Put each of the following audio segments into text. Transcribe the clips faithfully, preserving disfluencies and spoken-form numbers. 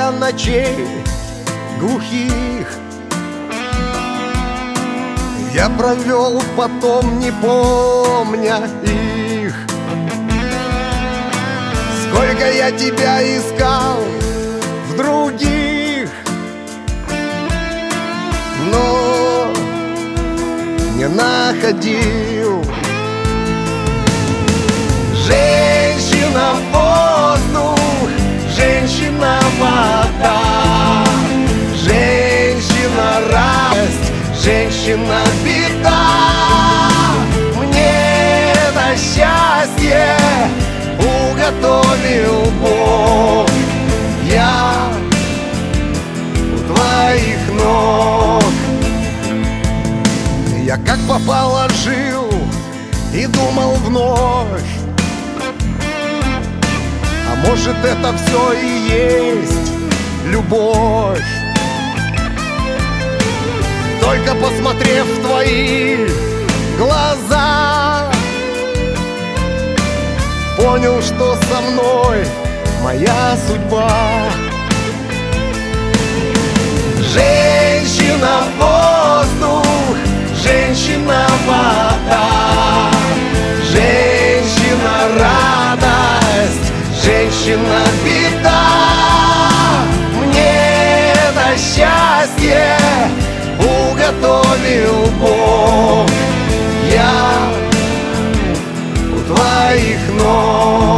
для ночей глухих. Я провел потом, не помня их. Сколько я тебя искал в других, но не находил. Женщина — воздух, женщина — вода, женщина — радость, женщина — беда. Мне это счастье уготовил Бог. Я у твоих ног. Я как попало жил и думал вновь, а может, это все и есть любовь. Только посмотрев в твои глаза, понял, что со мной моя судьба. Женщина — воздух, женщина — вода, женщина — радость, женщина — беда. Мне это счастье уготовил Бог. Я у твоих ног.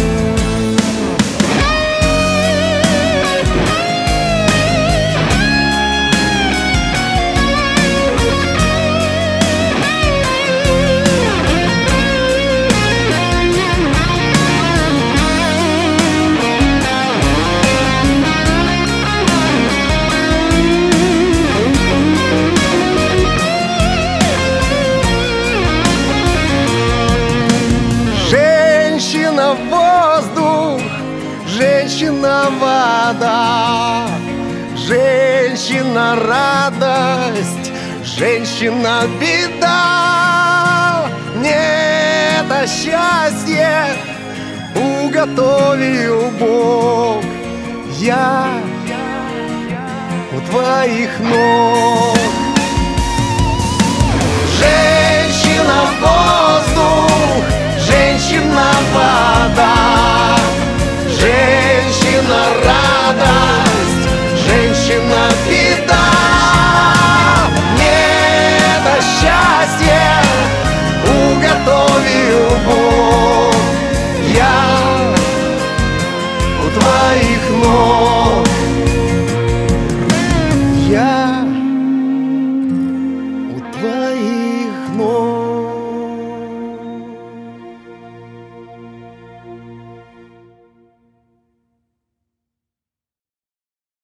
Женщина — воздух, женщина — вода, женщина — радость, женщина — беда. Мне это счастье уготовил Бог. Я у твоих ног. Женщина — воздух, женщина — вода,